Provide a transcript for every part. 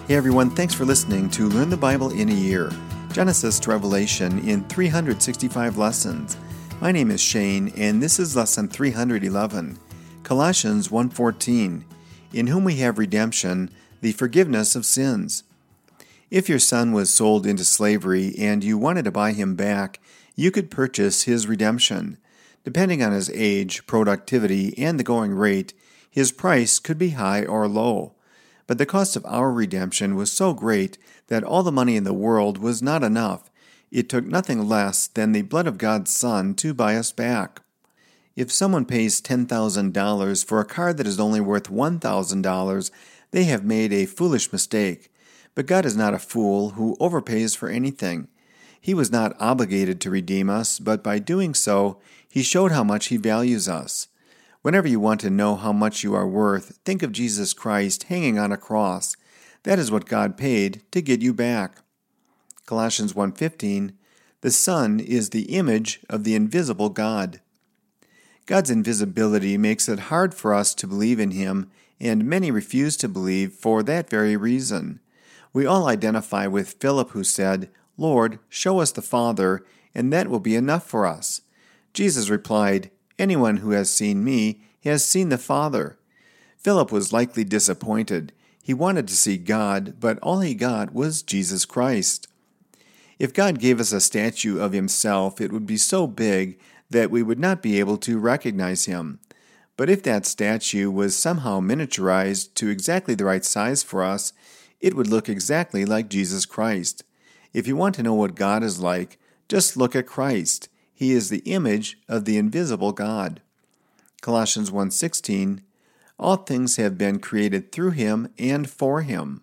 Hey everyone, thanks for listening to Learn the Bible in a Year, Genesis to Revelation in 365 lessons. My name is Shane, and this is lesson 311, Colossians 1:14, in whom we have redemption, the forgiveness of sins. If your son was sold into slavery and you wanted to buy him back, you could purchase his redemption. Depending on his age, productivity, and the going rate, his price could be high or low. But the cost of our redemption was so great that all the money in the world was not enough. It took nothing less than the blood of God's Son to buy us back. If someone pays $10,000 for a car that is only worth $1,000, they have made a foolish mistake. But God is not a fool who overpays for anything. He was not obligated to redeem us, but by doing so, He showed how much He values us. Whenever you want to know how much you are worth, think of Jesus Christ hanging on a cross. That is what God paid to get you back. Colossians 1:15, the Son is the image of the invisible God. God's invisibility makes it hard for us to believe in Him, and many refuse to believe for that very reason. We all identify with Philip who said, "Lord, show us the Father, and that will be enough for us." Jesus replied, "Anyone who has seen me has seen the Father." Philip was likely disappointed. He wanted to see God, but all he got was Jesus Christ. If God gave us a statue of Himself, it would be so big that we would not be able to recognize Him. But if that statue was somehow miniaturized to exactly the right size for us, it would look exactly like Jesus Christ. If you want to know what God is like, just look at Christ. He is the image of the invisible God. Colossians 1:16, all things have been created through Him and for Him.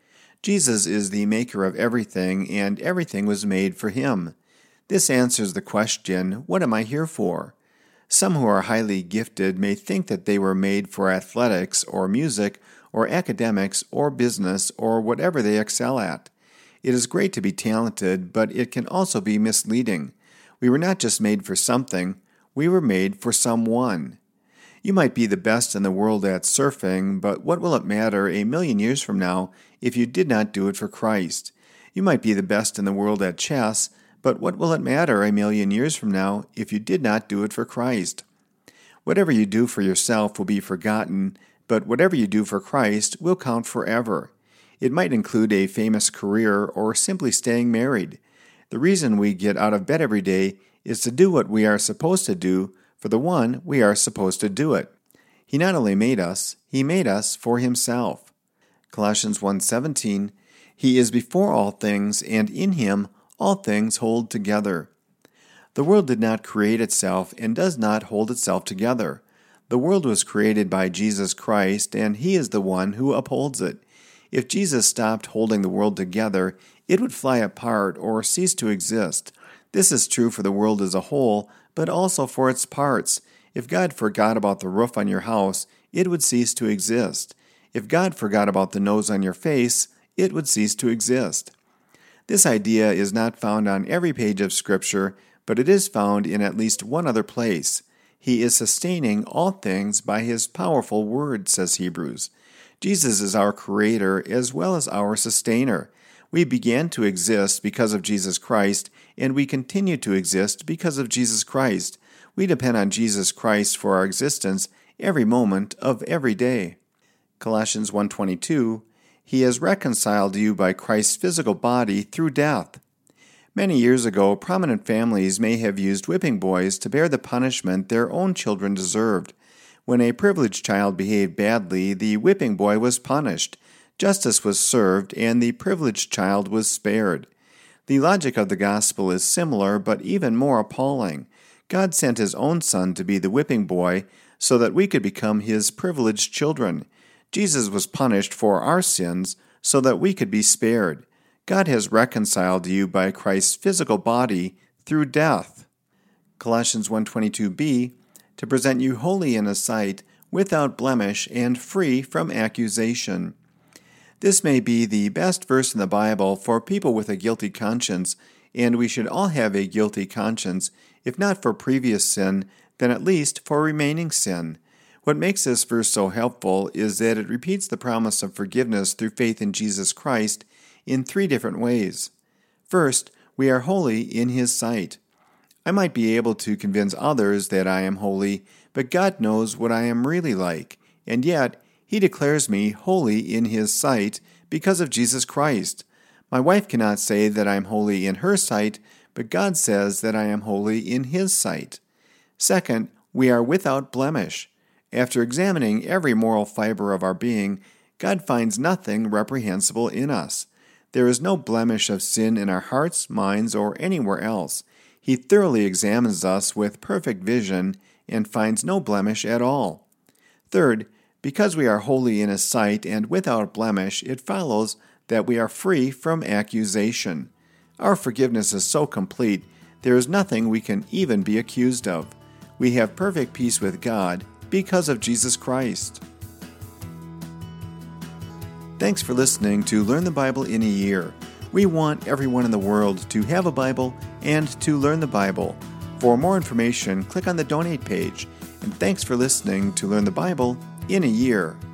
Jesus is the maker of everything, and everything was made for Him. This answers the question, what am I here for? Some who are highly gifted may think that they were made for athletics or music or academics or business or whatever they excel at. It is great to be talented, but it can also be misleading. We were not just made for something, we were made for someone. You might be the best in the world at surfing, but what will it matter a million years from now if you did not do it for Christ? You might be the best in the world at chess, but what will it matter a million years from now if you did not do it for Christ? Whatever you do for yourself will be forgotten, but whatever you do for Christ will count forever. It might include a famous career or simply staying married. The reason we get out of bed every day is to do what we are supposed to do for the one we are supposed to do it. He not only made us, He made us for Himself. Colossians 1:17, He is before all things, and in Him all things hold together. The world did not create itself and does not hold itself together. The world was created by Jesus Christ, and He is the one who upholds it. If Jesus stopped holding the world together, it would fly apart or cease to exist. This is true for the world as a whole, but also for its parts. If God forgot about the roof on your house, it would cease to exist. If God forgot about the nose on your face, it would cease to exist. This idea is not found on every page of Scripture, but it is found in at least one other place. He is sustaining all things by His powerful word, says Hebrews. Jesus is our Creator as well as our Sustainer. We began to exist because of Jesus Christ, and we continue to exist because of Jesus Christ. We depend on Jesus Christ for our existence every moment of every day. Colossians 1:22, He has reconciled you by Christ's physical body through death. Many years ago, prominent families may have used whipping boys to bear the punishment their own children deserved. When a privileged child behaved badly, the whipping boy was punished. Justice was served, and the privileged child was spared. The logic of the gospel is similar, but even more appalling. God sent His own Son to be the whipping boy so that we could become His privileged children. Jesus was punished for our sins so that we could be spared. God has reconciled you by Christ's physical body through death. Colossians 1:22b, to present you holy in His sight, without blemish and free from accusation. This may be the best verse in the Bible for people with a guilty conscience, and we should all have a guilty conscience, if not for previous sin, then at least for remaining sin. What makes this verse so helpful is that it repeats the promise of forgiveness through faith in Jesus Christ in 3 different ways. First, we are holy in His sight. I might be able to convince others that I am holy, but God knows what I am really like, and yet He declares me holy in His sight because of Jesus Christ. My wife cannot say that I am holy in her sight, but God says that I am holy in His sight. Second, we are without blemish. After examining every moral fiber of our being, God finds nothing reprehensible in us. There is no blemish of sin in our hearts, minds, or anywhere else. He thoroughly examines us with perfect vision and finds no blemish at all. Third, because we are holy in His sight and without blemish, it follows that we are free from accusation. Our forgiveness is so complete, there is nothing we can even be accused of. We have perfect peace with God because of Jesus Christ. Thanks for listening to Learn the Bible in a Year. We want everyone in the world to have a Bible and to learn the Bible. For more information, click on the donate page. And thanks for listening to Learn the Bible in a Year.